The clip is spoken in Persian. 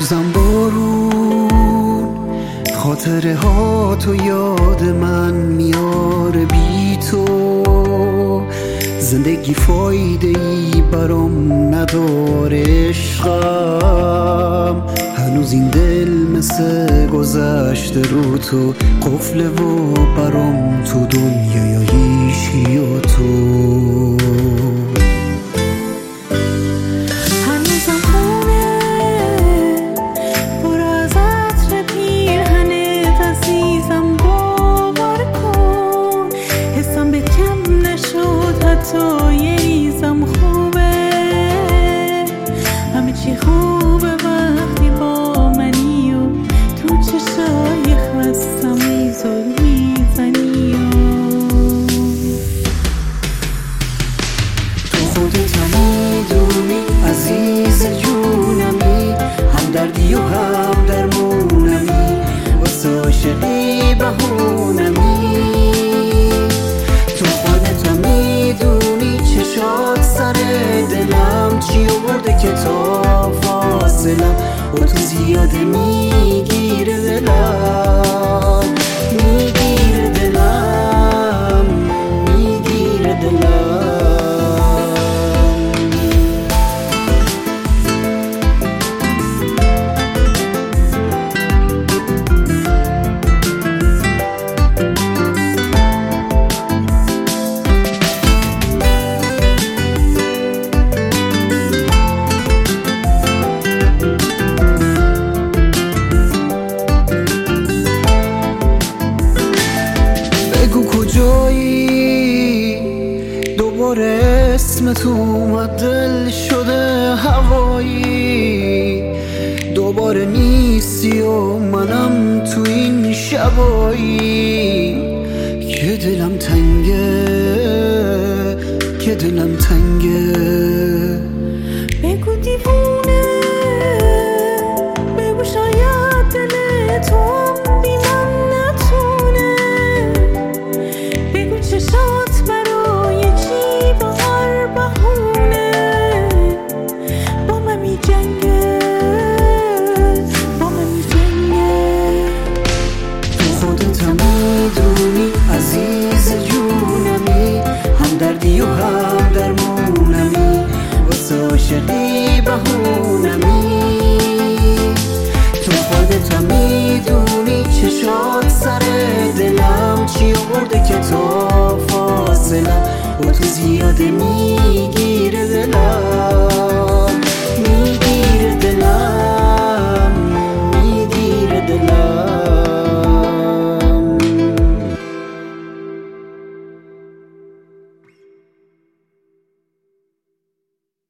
هنوزم بارون خاطره ها تو یاد من میاره، بی تو زندگی فایده ای برام نداره. عشقم هنوز این دل مثل گذشته رو تو قفله و برام تو دنیای هیچی و تو. تو یه ریزم خوبه، همه چی خوبه وقتی با منی و تو چشای خستم ای زل میزنی و تو خودت میدونی عزیز جونمی، هم دردی و هم درمونمی، واسه عاشقی بهونمی. شاد سر دلم چی آورده که تا فاصلم و تو زیاده میگیره دلم، میگیره دلم، میگیره دلم. دوباره اسمت اومد دل شده هوایی، دوباره نیستی و منم تو این شبایی که دلم تنگه، که دلم تنگه. بگو دیوونه، بگو شاید دل تو بی من نتونه، بگو چشات برای چی با هر بهونه با من می جنگه، با من می جنگه. تو خودت هم میدونی عزیز جونمی، هم دردی و هم درمونمی، واسه عاشقی بهونمی. تو خودت هم میدونی چشات سر دلم چی آورده که تا فاصلم و تو زیاده